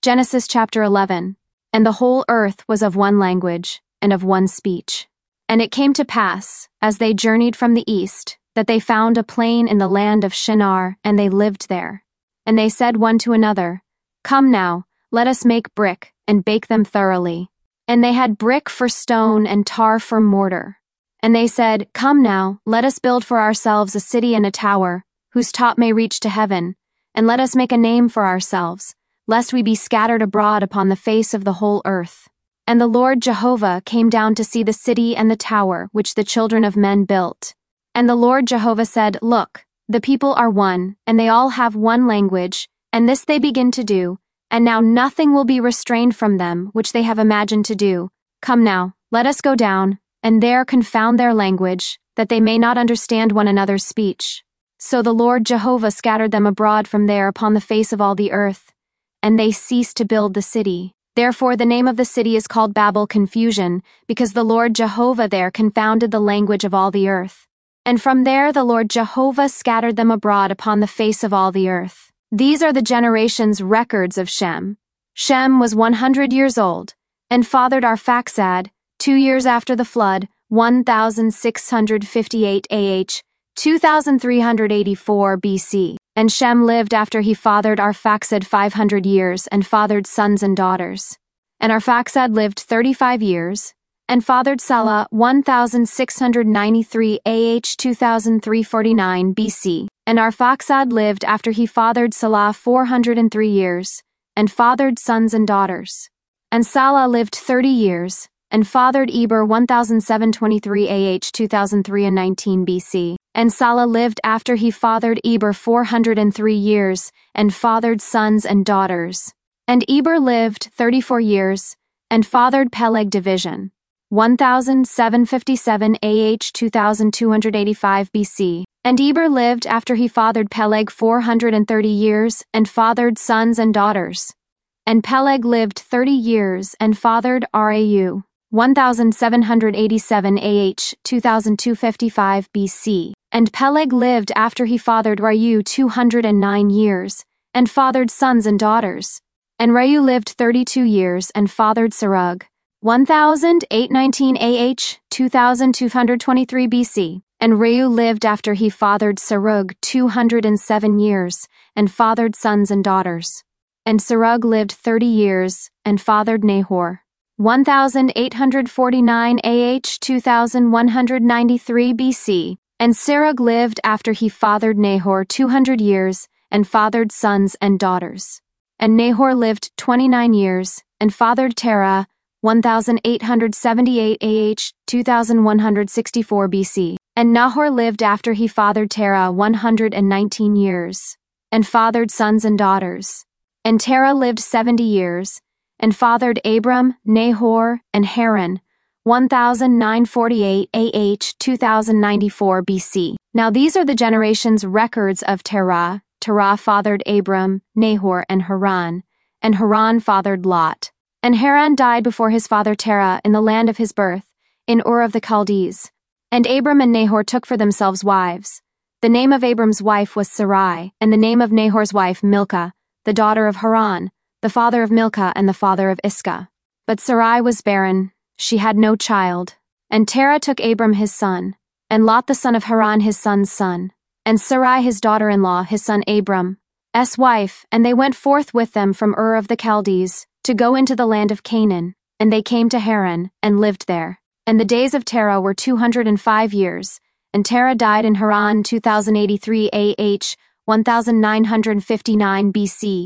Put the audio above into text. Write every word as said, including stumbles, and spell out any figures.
Genesis chapter eleven. And the whole earth was of one language, and of one speech. And it came to pass, as they journeyed from the east, that they found a plain in the land of Shinar, and they lived there. And they said one to another, Come now, let us make brick, and bake them thoroughly. And they had brick for stone, and tar for mortar. And they said, Come now, let us build for ourselves a city and a tower, whose top may reach to heaven, and let us make a name for ourselves, lest we be scattered abroad upon the face of the whole earth. And the Lord Jehovah came down to see the city and the tower which the children of men built. And the Lord Jehovah said, Look, the people are one, and they all have one language, and this they begin to do, and now nothing will be restrained from them which they have imagined to do. Come now, let us go down, and there confound their language, that they may not understand one another's speech. So the Lord Jehovah scattered them abroad from there upon the face of all the earth, and they ceased to build the city. Therefore the name of the city is called Babel Confusion, because the Lord Jehovah there confounded the language of all the earth. And from there the Lord Jehovah scattered them abroad upon the face of all the earth. These are the generations' records of Shem. Shem was one hundred years old, and fathered Arphaxad, two years after the flood, one thousand six hundred fifty-eight A H, two thousand three hundred eighty-four B C. And Shem lived after he fathered Arphaxad five hundred years, and fathered sons and daughters. And Arphaxad lived thirty-five years, and fathered Salah one thousand six hundred ninety-three A H two thousand three hundred forty-nine B C. And Arphaxad lived after he fathered Salah four hundred three years, and fathered sons and daughters. And Salah lived thirty years, and fathered Eber one thousand seven hundred twenty-three A H two thousand three hundred nineteen B C. And Salah lived after he fathered Eber four hundred three years, and fathered sons and daughters. And Eber lived thirty-four years, and fathered Peleg division, one thousand seven hundred fifty-seven A H two thousand two hundred eighty-five B C. And Eber lived after he fathered Peleg four hundred thirty years, and fathered sons and daughters. And Peleg lived thirty years, and fathered Rau, one thousand seven hundred eighty-seven A H two thousand two hundred fifty-five B C. And Peleg lived after he fathered Reu two hundred nine years, and fathered sons and daughters. And Reu lived thirty-two years, and fathered Serug, one thousand eight hundred nineteen A H two thousand two hundred twenty-three B C. And Reu lived after he fathered Serug two hundred seven years, and fathered sons and daughters. And Serug lived thirty years, and fathered Nahor, one thousand eight hundred forty-nine A H two thousand one hundred ninety-three B C. And Serug lived after he fathered Nahor two hundred years, and fathered sons and daughters. And Nahor lived twenty-nine years, and fathered Terah, one thousand eight hundred seventy-eight A H two thousand one hundred sixty-four B C. And Nahor lived after he fathered Terah one hundred nineteen years, and fathered sons and daughters. And Terah lived seventy years, and fathered Abram, Nahor, and Haran, one thousand nine hundred forty-eight A H two thousand ninety-four B C. Now these are the generations' records of Terah. Terah fathered Abram, Nahor, and Haran, and Haran fathered Lot. And Haran died before his father Terah in the land of his birth, in Ur of the Chaldees. And Abram and Nahor took for themselves wives. The name of Abram's wife was Sarai, and the name of Nahor's wife Milcah, the daughter of Haran, the father of Milcah and the father of Iscah. But Sarai was barren, she had no child. And Terah took Abram his son, and Lot the son of Haran his son's son, and Sarai his daughter-in-law his son Abram's wife, and they went forth with them from Ur of the Chaldees, to go into the land of Canaan, and they came to Haran, and lived there. And the days of Terah were two hundred and five years, and Terah died in Haran two thousand eighty-three A H one thousand nine hundred fifty-nine B C.